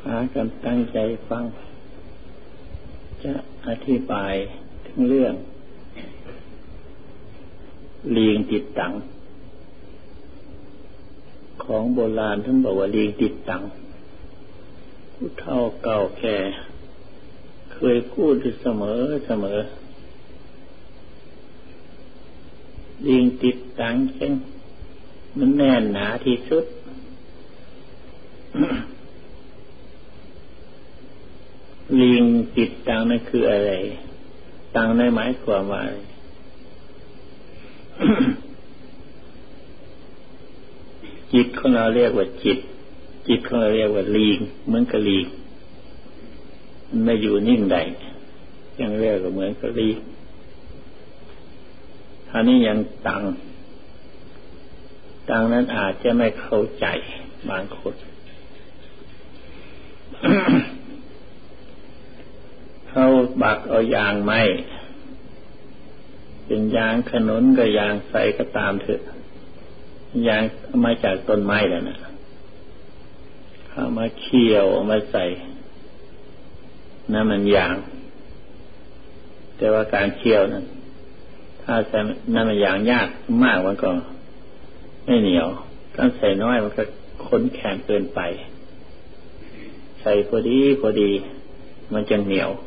หากันตั้งใจฟังจะอธิบายถึงเรื่องลิงติดตังของโบราณท่านบอกว่าลิงติดตังผู้เฒ่าเก่าแก่เคยพูดเสมอลิงติดตังเช่นมันแน่นหนาที่สุด ลิงติดตังนั่นคืออะไรตังในหมายความว่า จิตของเราเรียกว่าจิตของเราเรียกว่าลิงเหมือนกับลิงมันไม่อยู่นิ่งใดยังเรียกว่าเหมือนกับลิงท่านี้ยังตังนั้นอาจจะไม่เข้าใจบางคน เขาบักเอายางไม้เป็นยางขนุนก็ยางใสก็ตามเถอะยางมาจากต้นไม้แล้วนะเขามาเคี่ยวมาใส่นั่นมันยางแต่ว่าการเคี่ยวนั้นถ้าใส่นั่นมันยางยากมากมันก็ไม่เหนียวถ้าใส่น้อยมันก็ข้นแข็งเกินไปใส่พอดีมันจะเหนียว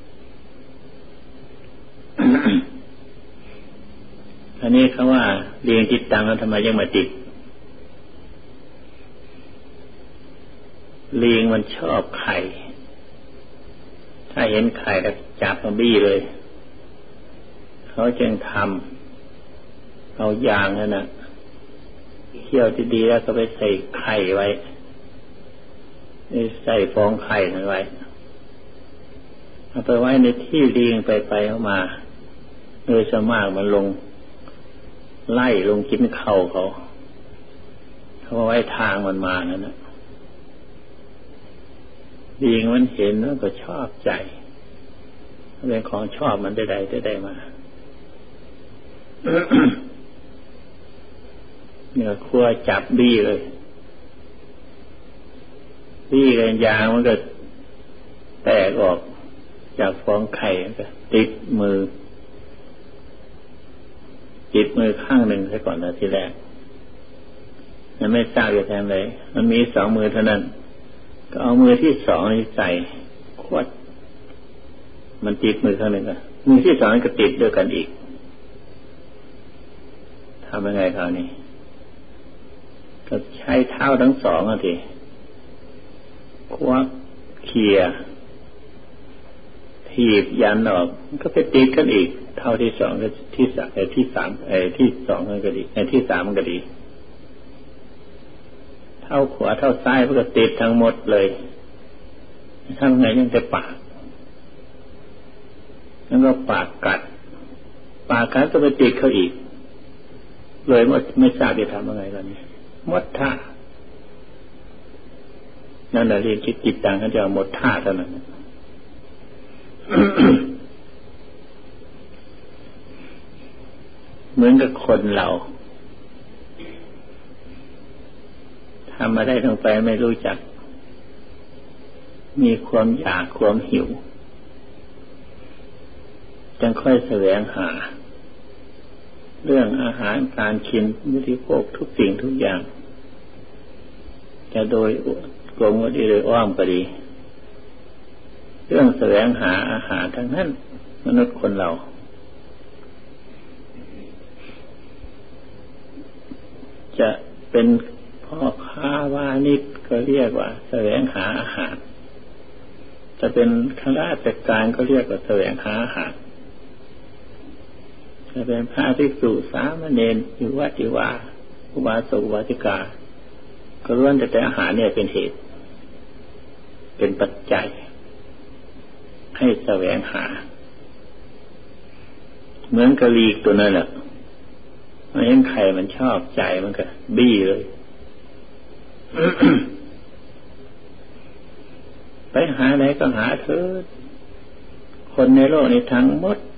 อันนี้เขาว่าเรียงติดตังแล้วทำไมยังมาติดลิงมันชอบไข่ถ้าเห็นไข่ก็จับมาบี้เลยเขาจึงทำเอายางนั่นนะเคี่ยวดีๆแล้วก็ไปใส่ไข่ไว้ใส่ฟองไข่นั้นไว้เอาไปไว้ในที่ลิงไปเข้ามาโดยส่วนมากมันลงไล่ลงกินเข่าเขาไว้ทางมันมานั่นนะลิงมันเห็นแล้วก็ชอบใจเป็นของชอบมันได้มา เนี่ยครัวจับบี้เลยบี้กันยางมันก็แตกออกจากฟองไข่ก็ติดมือข้างหนึ่งซะก่อนนะทีแรกมันไม่ทราบจะทำอะไรมันมีสองมือเท่านั้นก็เอามือที่สองนี่ใส่ขวดมันติดมือข้างหนึ่งอะมือที่สองก็ติดด้วยกันอีกทำยังไงคราวนี้ก็ใช้เท้าทั้งสองทีควักเขี่ยถีบยันออกก็ไปติดกันอีกเท่าที่สองก็ที่สามที่สามที่สองมันก็ดีที่สามมันก็ดีเท่าขวาเท่าซ้ายมันก็ติดทั้งหมดเลยทำไงยังแต่ปากแล้วก็ปากกัดก็ไปติดเขาอีกเลยไม่ทราบจะทำยังไงกันนี่หมดท่านั่นแหละเรียนคิดจิตต่างกันจะหมดท่าเท่านั้น เหมือนกับคนเราทำมาได้ทั้งไปไม่รู้จักมีความอยากความหิวจึงค่อยแสวงหาเรื่องอาหารการกินบริโภคทุกสิ่งทุกอย่างจะโดยกลมก็ดีโดยอ้อมก็ดีเรื่องแสวงหาอาหารทั้งนั้นมนุษย์คนเราจะเป็นพ่อค้าวานิชก็เรียกว่าแสวงหาอาหารจะเป็นข้าราชการก็เรียกว่าแสวงหาอาหารจะเป็นพระภิกษุสามเณรอยู่วัดอยู่วาอุบาสกอุบาสิกาก็ล้วนแต่อาหารเนี่ยเป็นเหตุเป็นปัจจัยให้แสวงหาเหมือนกะลีกตัวนั้นแหละมันเห็นไข่มันชอบใจมันก็บี้เลย ไปหาไหนก็หาเถิดคนในโลกนี้ทั้งหมด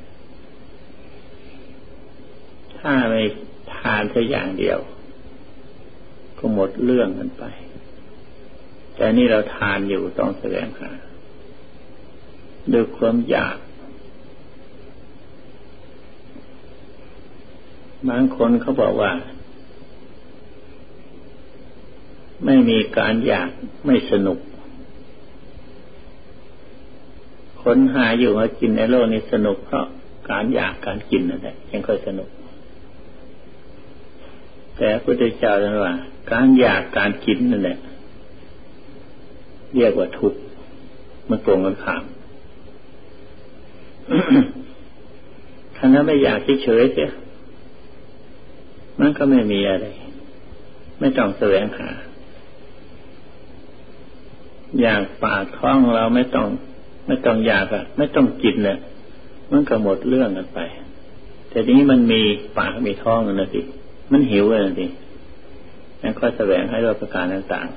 ถ้าไม่ทานแค่อย่างเดียวก็หมดเรื่องกันไปจแต่นี่เราทานอยู่ต้องแสวงหาด้วยความอยากบางคนเขาบอกว่าไม่มีการอยากไม่สนุกคนหาอยู่มากินในโลกนี้สนุกเพราะการอยากการกินนั่นแหละยังค่อยสนุกแต่พระพุทธเจ้าท่านว่าการอยากการกินนั่นแหละเรียกว่าทุกข์มันตรงกันข้ามถ้านั้นไม่อยากเฉยๆเสียมันก็ไม่มีอะไรไม่ต้องแสวงหาอยากปากท้องเราไม่ต้องอยากอะไม่ต้องกินเนี่ยมันก็หมดเรื่องกันไปแต่ทีนี้มันมีปากมีท้องนะสิมันหิวเลยสิแล้วก็แสวงให้ด้วยประการต่าง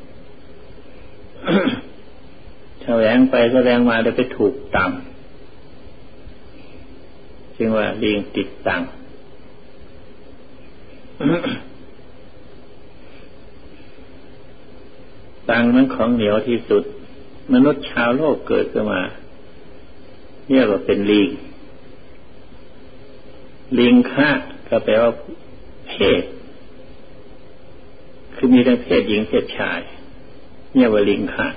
ๆแสวงไปแสวงมาได้ไปถูกตามจึงว่าลิงติดตังตังมันของเหนียวที่สุดมนุษย์ชาวโลกเกิดขึ้นมาเรียกว่าเป็นลิงลิงคะก็แปลว่าเพศคือมีทั้งเพศหญิงเพศชายเรียกว่าลิงคะ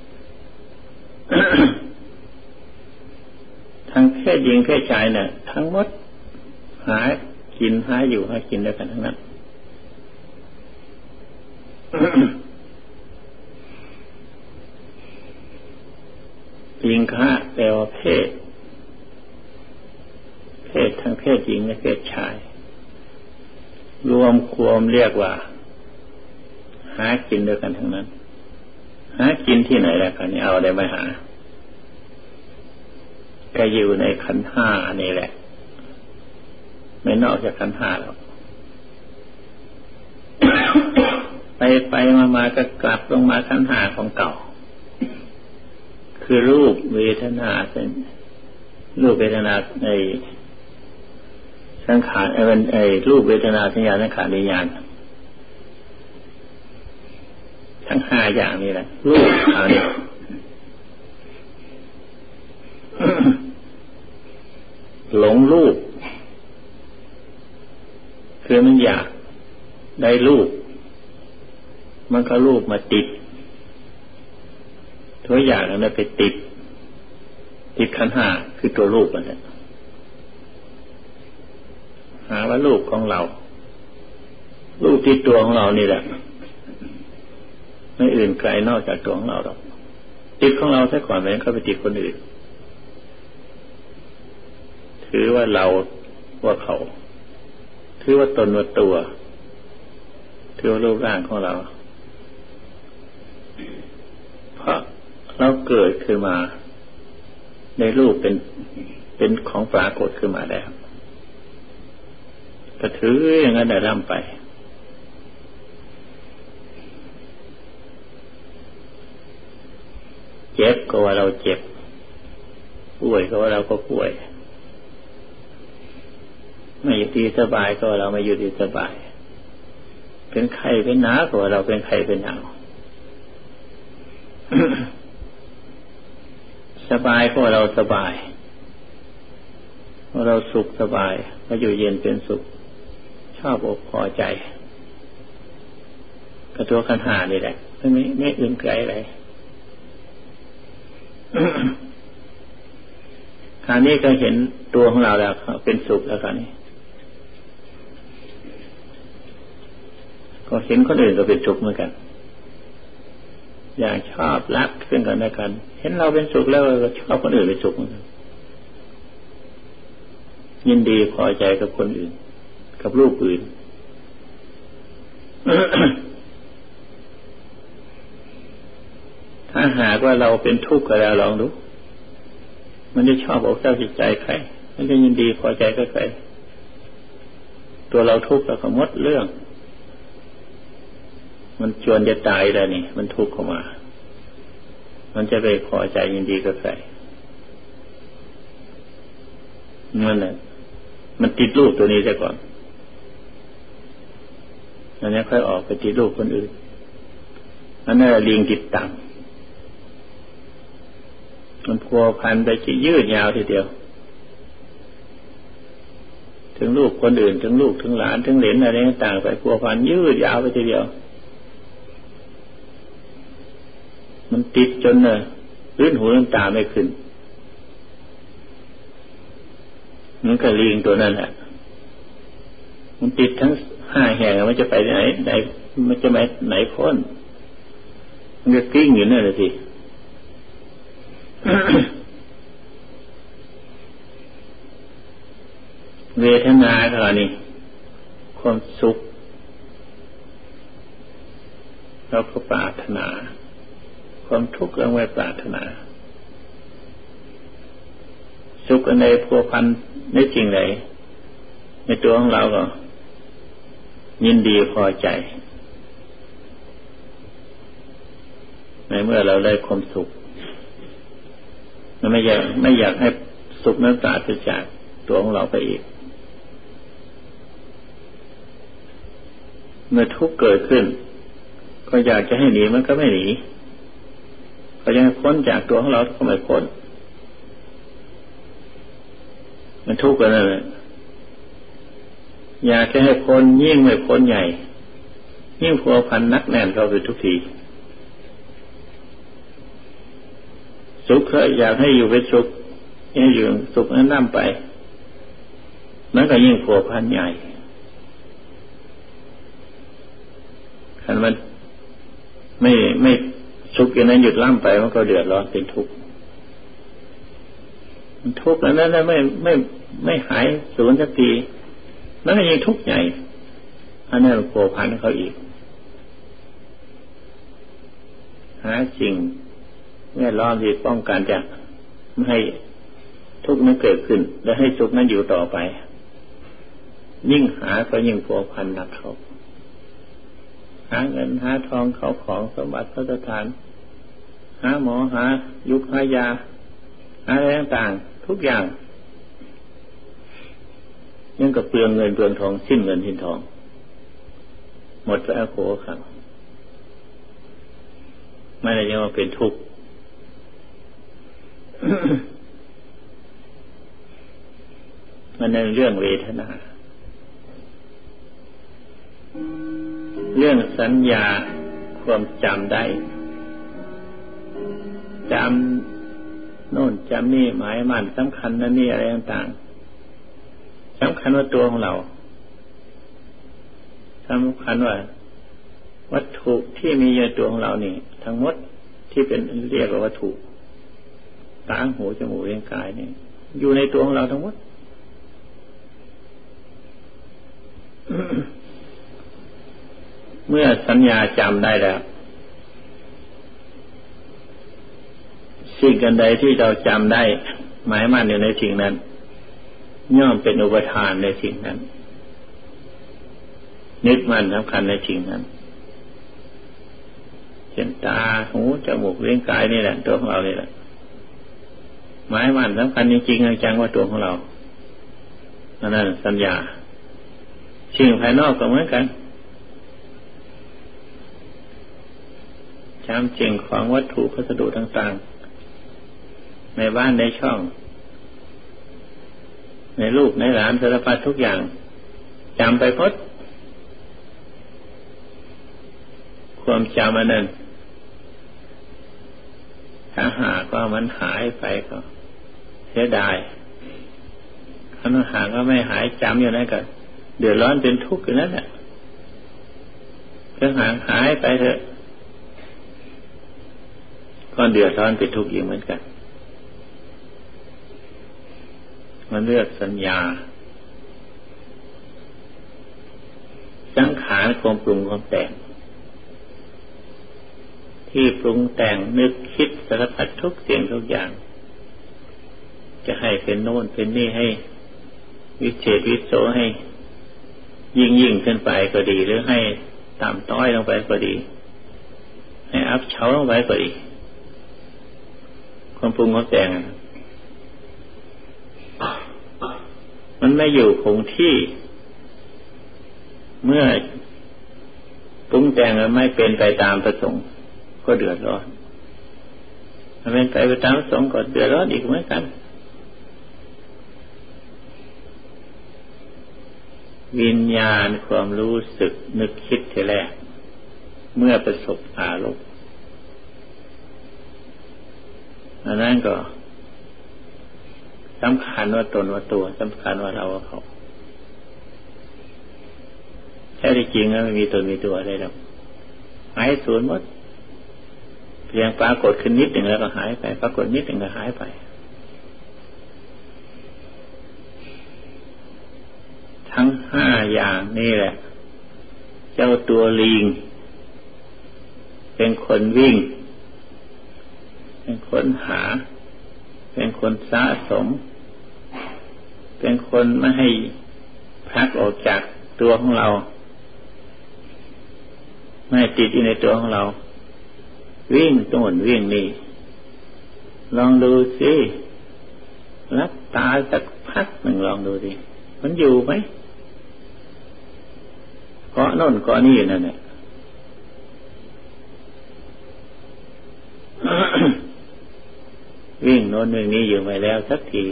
ทั้งเพศหญิงเพศชายเนี่ยทั้งหมดหากินหาอยู่หากินด้วยกันทั้งนั้นลิงคะแปลว่าเพศทั้งเพศหญิงและเพศชายรวมความเรียกว่าหากินด้วยกันทั้งนั้นหากินที่ไหนล่ะกันนี่เอาอะไรมาหาก็อยู่ในขันธ์ห้านี่แหละไม่นอกจากขันธ์ห้าหรอก ไปมาก็กลับลงมาขันธ์ห้าของเก่าคือรูปเวทนารูปเวทนาในสังขารรูปเวทนาสัญญาสังขารวิญญาณทั้งห้าอย่างนี้แหละรูปเอาเนี่ยหลงรูปคือมันอยากได้รูปมันก็รูปมาติดตัวอย่างนั้นไปติดขันธ์ห้าคือตัวรูปนั่นแหละหาว่ารูปของเรารูปที่ตัวของเรานี่แหละไม่อื่นไกลนอกจากตัวของเราหรอกติดของเราซะก่อนแล้วก็ไปติดคนอื่นถือว่าเราว่าเขาถือว่าตนว่าตัวถือว่ารูปร่างของเราเพราะเราเกิดขึ้นมาในรูปเป็นของปรากฏขึ้นมาแล้วก็ถืออย่างนั้นได้ร่ำไปเจ็บก็ว่าเราเจ็บป่วยก็ว่าเราก็ป่วยไม่อยู่ดีสบายก็ว่าเราไม่อยู่ดีสบายเป็นไข้เป็นหนาวก็ว่าเราเป็นไข้เป็นหนาวสบายก็ว่าเราสบายว่าเราสุขสบายก็อยู่เย็นเป็นสุขชอบอกพอใจกับตัวขันธ์ห้านี่แหละไม่อื่นไกลอะไรคราวนี้ก็เห็นตัวของเราแล้วเป็นสุขแล้วคราวนี้ก็เห็นคนอื่นก็เป็นสุขเหมือนกันอย่างชอบรักซึ่งกันและกันเห็นเราเป็นสุขแล้วก็ชอบคนอื่นเป็นสุขเหมือนกันยินดีพอใจกับคนอื่นกับรูปอื่น ถ้าหากว่าเราเป็นทุกข์ก็แล้วลองดูมันจะชอบอกเจ้าจิตใจใครมันจะยินดีพอใจกับใครตัวเราทุกข์แล้วก็หมดเรื่องมันจวนจะตายแล้วนี่มันทุกข์เข้ามามันจะไปพอใจยินดีกับใครนั่นแหละมันติดรูปตัวนี้ซะก่อนอันนี้ค่อยออกไปติดรูปคนอื่นอันนั้นลิงติดตังมันพัวพันไปจะยืดยาวทีเดียวถึงลูกคนอื่นถึงลูกถึงหลานถึงเหลนอะไรต่างๆไปพัวพันยืดยาวไปทีเดียวมันติดจนพื้นหูน้ำตาไม่ขึ้นมันก็ลิงตัวนั้นแหละมันติดทั้ง5 แห่งมันจะไปไหนมันจะไปไหนพ้นมันจะกิ้งอยู่นั่นแหละสิ เวทนาเท่านี้ความสุขเราก็ปรารถนาความทุกข์เราไม่ปรารถนาสุขอันใดพัวพันในสิ่งใดในตัวของเราก็ยินดีพอใจในเมื่อเราได้ความสุขเราไม่อยากให้สุขนั้นปราศจากตัวของเราไปอีกเมื่อทุกข์เกิดขึ้นก็อยากจะให้หนีมันก็ไม่หนีก็ยังพ้นจากตัวของเราก็ไม่พ้นมันทุกข์กันนั่นแหละอยากจะให้พ้นยิ่งไม่พ้นใหญ่ยิ่งพัวพันนักแน่นเข้าไปทุกทีสุขอยากให้อยู่เป็นสุขให้อยู่สุขนั้นนำไปมันก็ยิ่งพัวพันใหญ่คันมันไม่สุขอย่างนั้นหยุดล่ำไปมันก็เดือดร้อนเป็นทุกข์มันทุกข์แล้วนั้นไม่หายสูญสักทีมันก็ยิ่งทุกข์ใหญ่อันนั้นพัวพันเขาอีกหาสิ่งแวดล้อมที่ป้องกันจะไม่ให้ทุกข์นั้นเกิดขึ้นและให้สุขนั้นอยู่ต่อไปยิ่งหาก็ยิ่งพัวพันหนักเขาหาเงินหาทองเขาของสมบัติพระสถานหาหมอหายุกหายาหาอะไรต่างๆทุกอย่างยังกับเปลืองเงินเปลืองทองสิ้นเงินสิ้นทองหมดแล้วโขขังไม่ได้ยังว่าเป็นทุกข์ มันเป็นเรื่องเวทนาเรื่องสัญญาความจำได้จำโน่นจำนี่หมายมั่นสำคัญนั่นนี่อะไรต่างๆสำคัญว่าตัวของเราสำคัญว่าวัตถุที่มีอยู่ในตัวของเรานี่ทั้งหมดที่เป็นเรียกว่าวัตถุตาหูจมูกลิ้นกายนี่อยู่ในตัวของเราทั้งหมด เมื่อสัญญาจำได้แล้วสิ่งกันใดที่เราจำได้หมายมั่นอยู่ในสิ่งนั้นย่อมเป็นอุปทานในสิ่งนั้นนึกมั่นสำคัญในสิ่งนั้นเช่นตาหูจมูกลิ้นกายนี่แหละตัวของเรานี่แหละหมายมั่นสำคัญจริงๆจังว่าตัวของเรานั่นสัญญาสิ่งภายนอกก็เหมือนกันจำสิ่งของวัตถุพัสดุต่างๆในบ้านในช่องในลูกในหลานสารพัดทุกอย่างจำไปพดความจำอันนั้นถ้าหากว่ามันหายไปก็เสียดายถ้ามันหากว่าไม่หายจำอยู่นั่นก็เดือดร้อนเป็นทุกข์อยู่นั่นแหละถ้าหายไปเถอะก็เดือดร้อนเป็นทุกข์อีกเหมือนกันมันเลือกสัญญาสังขารความปรุงความแต่งที่ปรุงแต่งนึกคิดสารพัดทุกสิ่งทุกอย่างจะให้เป็นโน่นเป็นนี่ให้วิเศษวิโสให้ยิ่งขึ้นไปก็ดีหรือให้ต่ำต้อยลงไปก็ดีให้อับเฉาลงไปก็ดีความปรุงความแต่งมันไม่อยู่คงที่เมื่อปรุงแต่งไม่เป็นไปตามประสงค์ก็เดือดร้อนถ้าเป็นไปตามสงฆ์ก็เดือดร้อนอีกเหมือนกันวิญญาณความรู้สึกนึกคิดทีแรกเมื่อประสบอารมณ์อันนั้นก็สำคัญว่าตนว่าตัวสำคัญว่าเราว่าเขาแท้ที่จริงแล้วไม่มีตนมีตัวอะไรหรอกหายสูญหมดเพียงปรากฏขึ้นนิดหนึ่งแล้วก็หายไปปรากฏนิดหนึ่งก็หายไปทั้งห้าอย่างนี่แหละเจ้าตัวลิงเป็นคนวิ่งเป็นคนหาเป็นคนสะสมเป็นคนไม่ให้พลักออกจากตัวของเราไม่ติดอยู่ในตัวของเราวิ่งโน่นวิ่งนี่ลองดูสิรับตาสักพักหนึ่งลองดูดิมันอยู่ไหมเกาะโน่นเกาะนี่นั่นแหละ วิ่งโน่นวิ่งนี้อยู่ไปแล้วสักที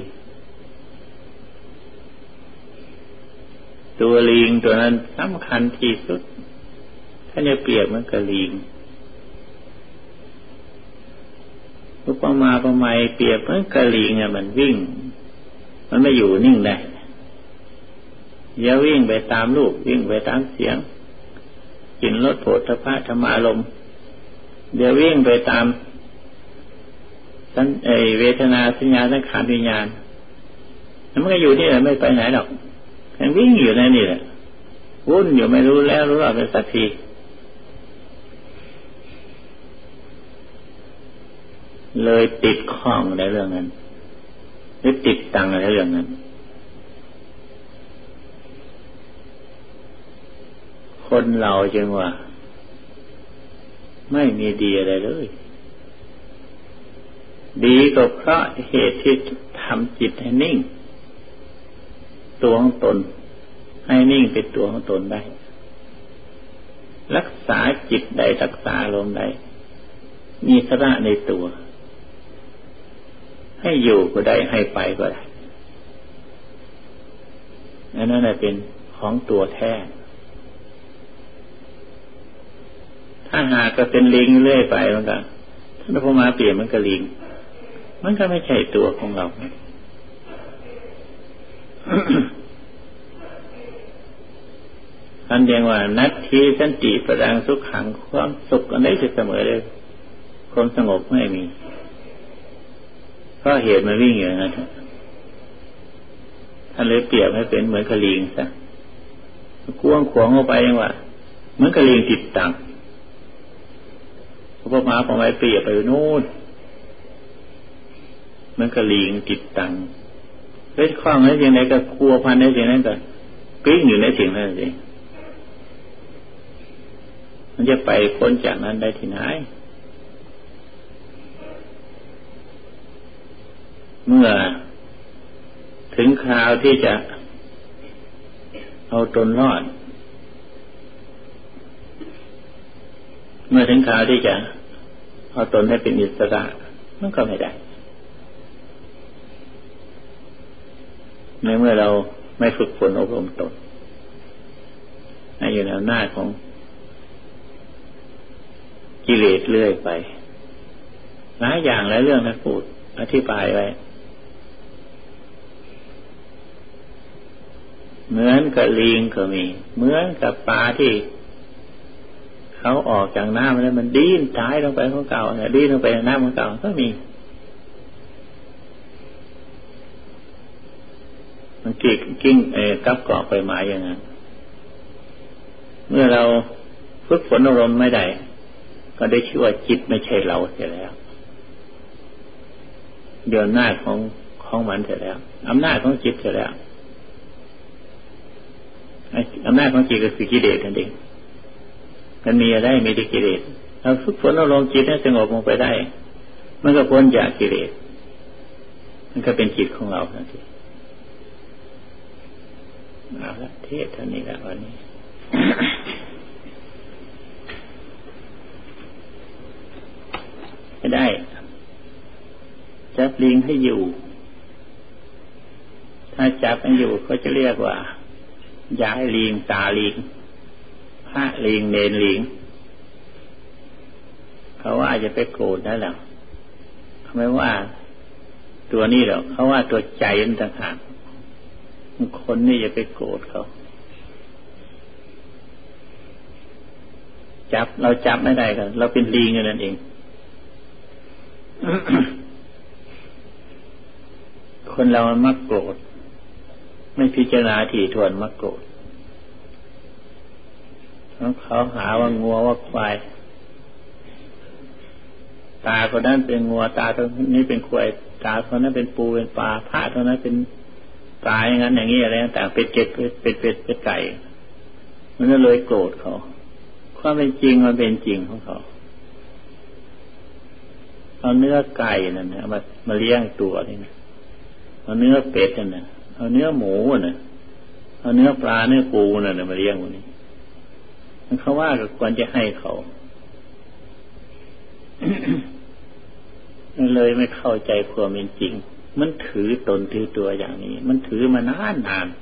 ตัวลิงตัวนั้นสำคัญที่สุดถ้าจะเปรียบมันกับลิงอุปมาอุปไมยเปรียบเหมือนกับลิงเนี่ยมันวิ่งมันไม่อยู่นิ่งได้อย่าวิ่งไปตามรูปวิ่งไปตามเสียงกลิ่นรสโผฏฐัพพะธรรมารมณ์เดี๋ยววิ่งไปตามเวทนาสัญญาสังขารวิญญาณมันก็อยู่นี่แหละไม่ไปไหนหรอกยังวิ่งอยู่ในนี่แหละวุ่นอยู่ไม่รู้แล้วรู้รอดไปสักทีเลยติดข้องในเรื่องนั้นหรือติดตังในเรื่องนั้นคนเราจึงว่าไม่มีดีอะไรเลยดีก็เพราะเหตุที่ทำจิตให้นิ่งตัวของตนให้นิ่งเป็นตัวของตนได้รักษาจิตได้รักษาลมได้มีสระในตัวให้อยู่ก็ได้ให้ไปก็ได้อันนั้นเป็นของตัวแท้ถ้าหากก็เป็นลิงเรื่อยไปมันก็ถ้าพอมาเปลี่ยนมันก็ลิงมันก็ไม่ใช่ตัวของเราท่านเรียกว่านัตถิสันติปรังสุขขังความสุขอันใดจะเสมอเลยความสงบไม่มีเพราะเหตุมันวิ่งอย่างนั้นท่านเลยเปรียบให้เป็นเหมือนกระลิงซะกว้างขวางออกไปยังว่าเหมือนกระลิงติดตังพอมาพอไว้เปรียบไปนู่นมันกระลิงติดตังเล่นคล้องในสิ่งไหนก็ครัวพันในสิ่งนั้นก็กลิ้งอยู่ในสิ่งนั้นสิมันจะไปพ้นจากนั้นได้ที่ไหนเมื่อถึงคราวที่จะเอาตนรอดเมื่อถึงคราวที่จะเอาตนให้เป็นอิสระมันก็ไม่ได้ในเมื่อเราไม่ฝึกฝนอบรมตนให้อยู่ในอำนาจของกิเลสเรื่อยไปหลายอย่างหลายเรื่องนะพูดอธิบายไว้เหมือนกับลิงก็มีเหมือนกับปลาที่เขาออกจากน้ำแล้วมันดิ้นตายลงไปของเก่าเนี่ยดิ้นลงไปในน้ำของเก่าก็มีมันกิ้งกับเกาะไปหมายอย่างนั้นเมื่อเราฝึกฝนอารมณ์ไม่ได้ก็ได้ชื่อว่าจิตไม่ใช่เราเสียแล้วเดี๋ยวหน้าของมันเสียแล้วอำนาจของจิตเสียแล้วอำนาจของจิตก็คือกิเลสนั่นเองมันมีอะไรมีแต่กิเลสเราฝึกฝนอารมณ์จิตให้สงบลงไปได้มันก็พ้นจากกิเลสมันก็เป็นจิตของเราทันทีเอาละเทศเท่านี้ละวันนี้ได้จับลิงให้อยู่ถ้าจับให้อยู่เขาจะเรียกว่าย้ายลิงตาลิงพระลิงเนรลิงเขาว่าจะไปโกรธได้หรอเขาไม่ว่าตัวนี้หรอกเขาว่าตัวใจมันต่างหากคนนี่จะไปโกรธเขาจับเราจับไม่ได้กันเราเป็นลิงนั่นเอง คนเรามันมักโกรธไม่พิจารณาถี่ถ้วนมักโกรธเขาหาว่างัวว่าควายตาคนนั้นเป็นงัวตาคนนี้เป็นควายตาคนนั้นเป็นปูเป็นปลาพระคนนั้นเป็นปลาอย่างนั้นอย่างนี้อะไรต่างๆเป็นเจ็ดเป็นไก่มันก็เลยโกรธเขาความเป็นจริงมันเป็นจริงของเขาเอาเนื้อไก่นั่นนะมาเลี้ยงตัวนี่นะเอาเนื้อเป็ดนั่นนะเอาเนื้อหมูน่ะเอาเนื้อปลาเนื้อปูนั่นนะมาเลี้ยงวันนี้มันเขาว่าก็ควรจะให้เขา เลยไม่เข้าใจความเป็นจริงมันถือตนถือตัวอย่างนี้มันถือมานาน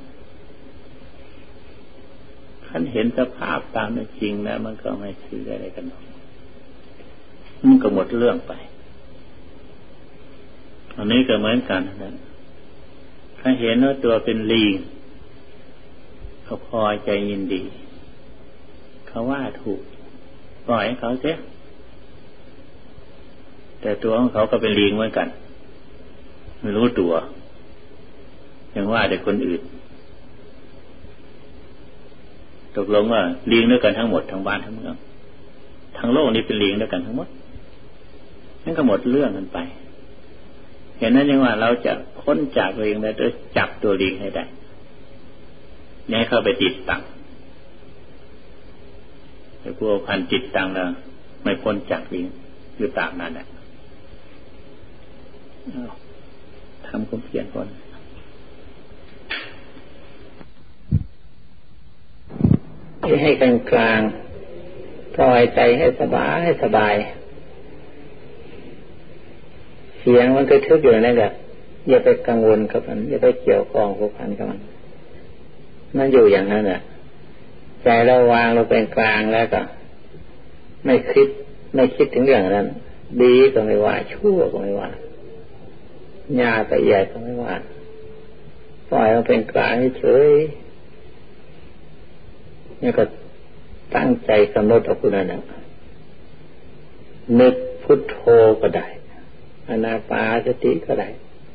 ขั้นเห็นสภาพตามเป็นจริงแล้วมันก็ไม่ถืออะไรกันหรอกมันก็หมดเรื่องไปอันนี้ก็เหมือนกันนะถ้าเห็นว่าตัวเป็นลิงเขาพอใจยินดีเขาว่าถูกปล่อยให้เขาเสียแต่ตัวของเขาก็เป็นลิงเหมือนกันไม่รู้ตัวยังว่าแต่คนอื่นตกลงว่าลิงด้วยกันทั้งหมดทั้งบ้านทั้งเมืองทั้งโลกนี้เป็นลิงด้วยกันทั้งหมดนั่นก็หมดเรื่องกันไปเห็นนั้นยังว่าเราจะพ้นจากตัวเองได้ด้วยจับตัวลิงให้ได้อย่าให้เข้าไปติดตั้งแต่พวกพันติดตั้งแล้วไม่พ้นจากลิงอยู่ตามนั้นแหละทำความเพียรก่อนให้กลางกลางปล่อยใจให้สบายเสียงมันก็ทึกอยู่นั่นแหละอย่าไปกังวลกับมันอย่าไปเกี่ยวข้องผูกพันกับมันอยู่อย่างนั้นแหละใจเราวางเราเป็นกลางแล้วก็ไม่คิดถึงเรื่องนั้นดีก็ไม่ว่าชั่วก็ไม่ว่าหยาบละเอียดก็ไม่ว่าปล่อยเราเป็นกลางเฉยนี่ก็ตั้งใจกำหนดเอาคุณนั่นนะนึกพุทโธก็ได้อานาปานสติก็ได้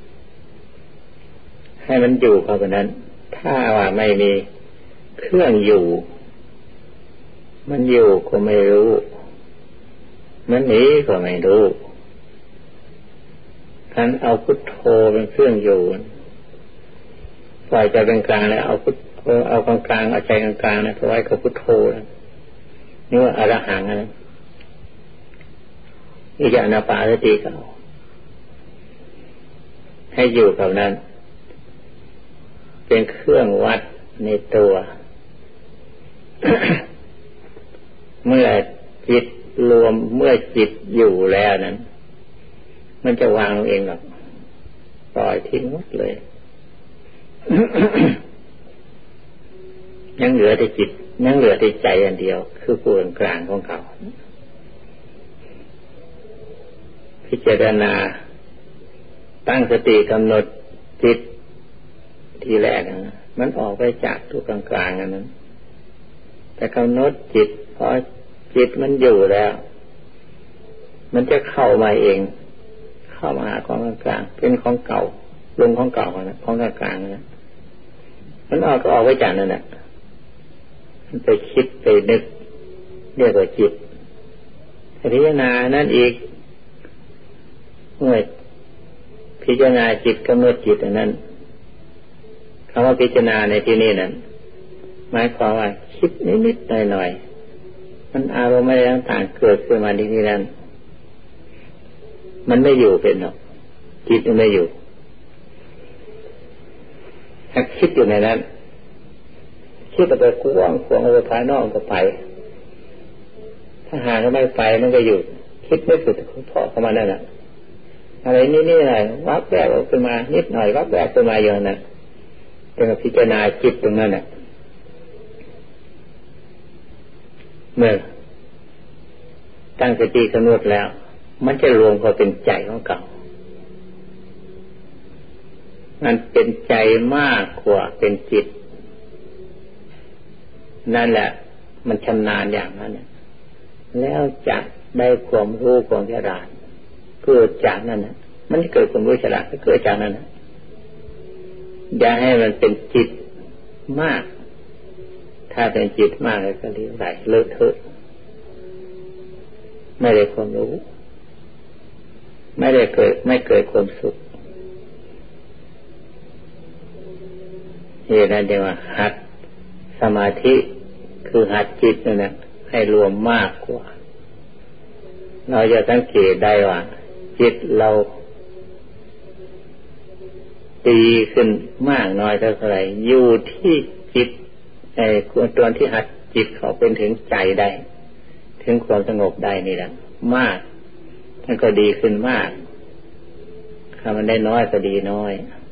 ให้มันอยู่กับนั้นถ้าว่าไม่มีเครื่องอยู่มันอยู่ก็ไม่รู้มันหนีก็ไม่รู้ท่านเอาพุทโธเป็นเครื่องอยู่ปล่อยใจเป็นกลางแล้วเอากลางเอาใจกลางนะไว้กับพุทโธนี่ว่าอรหังนะอีกอย่างนาปาสติก็เอาให้อยู่กับนั้นเป็นเครื่องวัดในตัว เมื่อจิตรวมเมื่อจิตอยู่แล้วนั้นมันจะวางเองหรอกปล่อยทิ้งหมดเลย ยังเหลือแต่จิตยังเหลือแต่ใจอันเดียวคือผู้กลางของเขาพิจารณาตั้งสติกำหนดจิตทีแรกนะมันออกไปจากตัวกลางๆนั้นแต่กำหนดจิตพอจิตมันอยู่แล้วมันจะเข้ามาเองเข้ามาหาของกลางเป็นของเก่าลงของเก่านะของกลางๆนะมันออกก็ออกไปจากนั่นแหละมันไปคิดไปนึกเรียกว่าจิตพิจารณานั่นอีกเมื่อพิจารณาจิตกำหนดจิตอันนั้นคำว่าพิจารณาในที่นี้นั้นหมายความว่าคิดนิดๆหน่อยๆมันอารมณ์อะไรต่างๆเกิดขึ้นมาที่นี่นั้นมันไม่อยู่เป็นหรอกจิตมันไม่อยู่ถ้าคิดอยู่ในนั้นคิดไปกว้างขวางไปภายนอกก็ไปถ้าหากไม่ไปมันก็หยุดคิดไม่สุดเพราะเข้ามานั่นแหละอะไรนี่อะไรวับแวบออกมานิดหน่อยวับแวบมาอย่างนั้นเป็นพิจารณาจิตตรงนั้นแหละเมื่อตั้งสติกำหนดแล้วมันจะรวมเข้าเป็นใจของเก่ามันเป็นใจมากกว่าเป็นจิตนั่นแหละมันชำนาญอย่างนั้นแล้วจะได้ความรู้ความฉลาดเกิดจากนั้นนะมันเกิดความรู้ฉลาดก็เกิดจากนั้นนะอย่าให้มันเป็นจิตมากถ้าเป็นจิตมากก็เรียกไหลเลอะเทอะไม่ได้ความรู้ไม่เกิดความสุขเหตุนั้นเรียกว่าหัดสมาธิคือหัดจิตนั่นแหละให้รวมมากกว่าเราจะสังเกตได้ว่าจิตเราตีขึ้นมากน้อยเท่าไหร่อยู่ที่จิตตัวที่หัดจิตเขาเป็นถึงใจได้ถึงความสงบได้นี่แหละมากมันก็ดีขึ้นมากถ้ามันได้น้อยก็ดีน้อย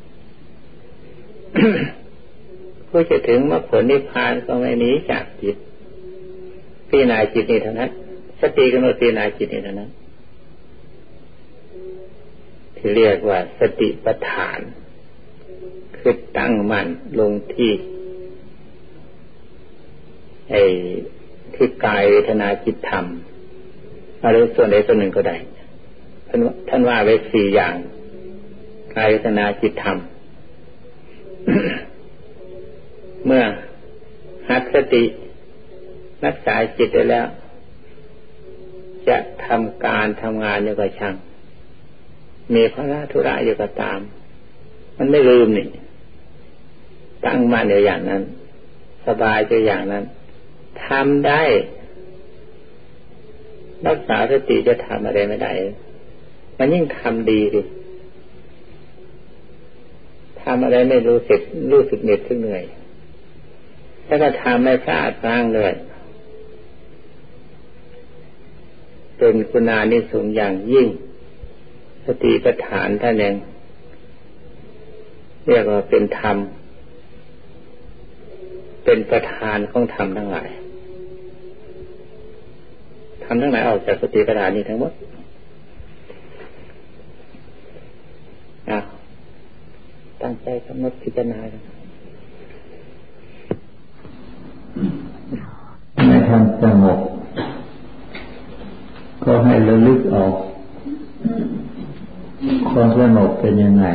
ก็จะถึงมรรคผลนิพพานก็ไม่หนีจากจิตพิจารณาจิตนี่เท่านั้นสติกำหนดพิจารณาจิตนี่เท่านั้นที่เรียกว่าสติปัฏฐานคือตั้งมั่นลงที่ที่กายเวทนาจิตธรรมอะไรส่วนใดส่วนหนึ่งก็ได้ท่านว่าไว้4อย่างกายเวทนาจิตธรรม เมื่อหัดสติรักษาจิตได้แล้วจะทำการทำงานอยู่ก็ช่างมีภาระธุระอยู่ก็ตามมันไม่ลืมนี่ตั้งมั่นอยู่อย่างนั้นสบายอยู่อย่างนั้นทำได้รักษาสติจะทำอะไรไม่ได้มันยิ่งทำดีดิทำอะไรไม่รู้สึกเหน็ดเหนื่อยแล้วก็ทำไม่พลาดพลั้งเลยเป็นคุณานิสงส์อย่างยิ่งสติปัฏฐานท่านเองเรียกว่าเป็นธรรมเป็นประธานของธรรมทั้งหลายธรรมทั้งหลายออกจากสติปัฏฐานนี้ทั้งหมดตั้งใจกำหนดพิจารณาในทางสงบก็ให้ระลึกออกความสงบเป็นยังไง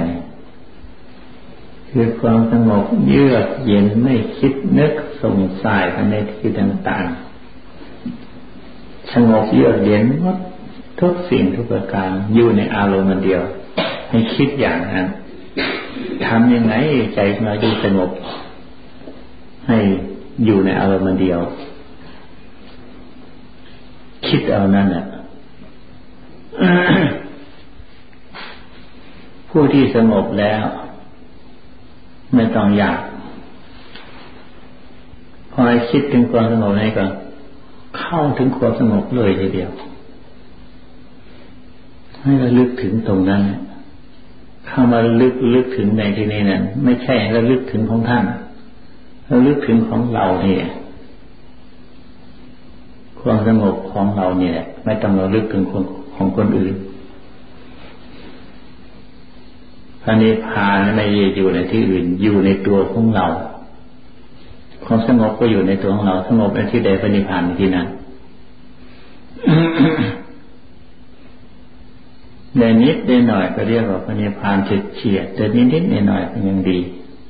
คือความสงบเยือกเย็นไม่คิดนึกส่งสายไปในที่ต่างๆสงบเยือกเย็นหมดทุกสิ่งทุกประการอยู่ในอารมณ์เดียวให้คิดอย่างนั้นทำยังไงใจเราจะสงบให้อยู่ในอารมณ์เดียวคิดเอานั่นแหละ ผู้ที่สงบแล้วไม่ต้องอยากพอให้คิดถึงความสงบนี่ก็เข้าถึงความสงบเลยทีเดียวให้ระลึกถึงตรงนั้นเข้ามาลึกถึงในที่นี้นั้นไม่ใช่ระลึกถึงของท่านระลึกถึงของเราเนี่ยความสงบของเราเนี่ยไม่ต้องระลึกถึงของคนอื่นพระนิพพานไม่อยู่ในที่อื่นอยู่ในตัวของเราความสงบก็อยู่ในตัวของเราสงบในที่ใดพระนิพพานในที่นั้นในนิดได้หน่อยก็เรียกว่าพระนิพพานเฉียดแต่นิดๆหน่อยๆก็ยังดี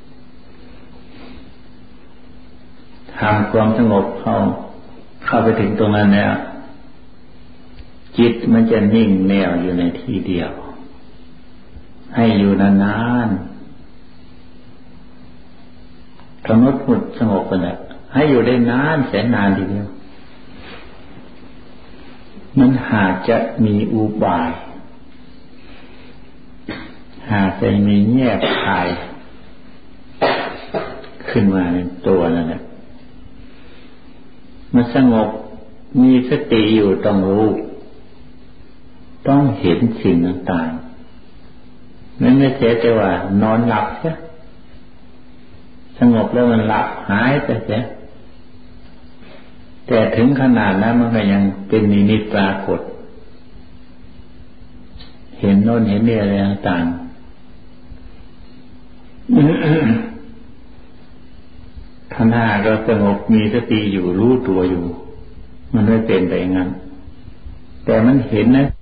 ทำความสงบเข้าไปถึงตรงนั้นแล้วจิตมันจะนิ่งแน่วอยู่ในที่เดียวให้อยู่นานๆกำหนดหมุดสงบกันแหละให้อยู่ได้นานแสนนานทีเดียวมันหากจะมีอุบายหากจะมีแยบคายขึ้นมาในตัวนั่นแหละมันสงบมีสติอยู่ต้องรู้ต้องเห็นสิ่งต่างๆไม่ใช่แต่ว่านอนหลับใช่สงบแล้วมันหลับหายไปเสียแต่ถึงขนาดนั้นมันก็ยังเป็นนิมิตปรากฏเห็นโน่นเห็นนี่อะไรต่างๆขณะก็สงบมีสติอยู่รู้ตัวอยู่มันไม่เป็นไปอย่างนั้นแต่มันเห็นนะ